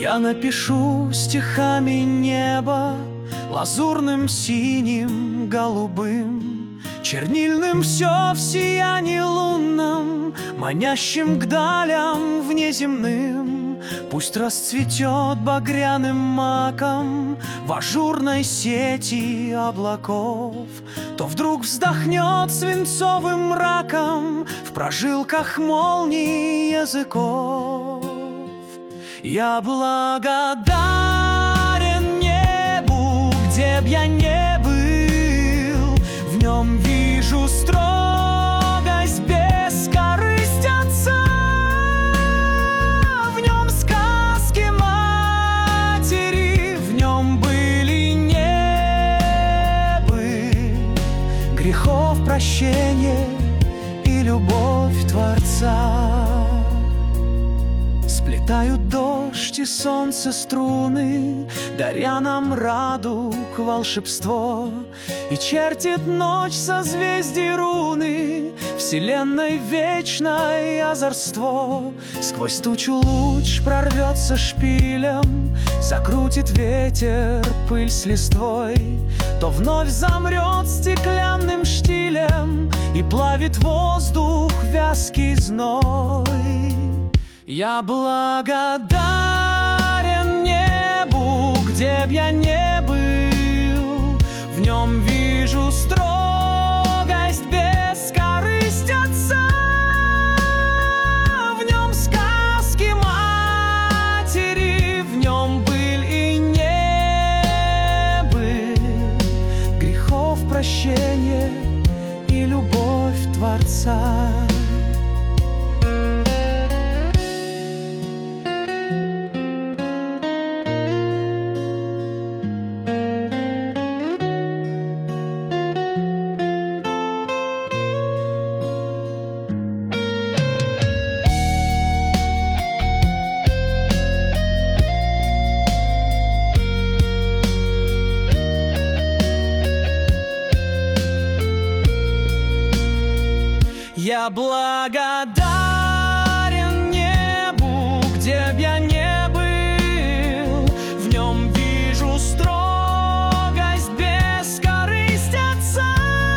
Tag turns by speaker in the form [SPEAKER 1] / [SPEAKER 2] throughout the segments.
[SPEAKER 1] Я напишу стихами небо, лазурным, синим, голубым, чернильным все в сиянии лунном, манящим к далям внеземным. Пусть расцветет багряным маком в ажурной сети облаков, то вдруг вздохнет свинцовым мраком в прожилках молний языков. Я благодарен небу, где б я не был, в нем вижу строгость, бескорысть отца, в нем сказки матери, в нем были небы, грехов прощение и любовь Творца. Сплетают дождь и солнце струны, даря нам радуг волшебство, и чертит ночь созвездий руны, вселенной вечное озорство. Сквозь тучу луч прорвется шпилем, закрутит ветер пыль с листвой, то вновь замрет стеклянным штилем и плавит воздух вязкий зной. Я благодарен небу, где б я не был, в нем вижу строгость, бескорысть отца, в нем сказки матери, в нем быль и небы, грехов прощение и любовь Творца. Я благодарен небу, где б я не был, в нем вижу строгость, бескорысть отца,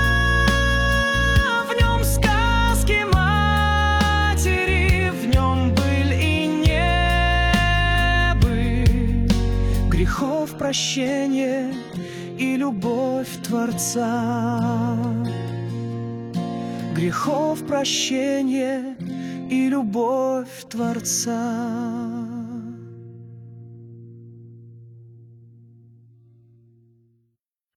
[SPEAKER 1] в нем сказки матери, в нем быль и небы, грехов прощение и любовь Творца. Грехов прощение и любовь Творца.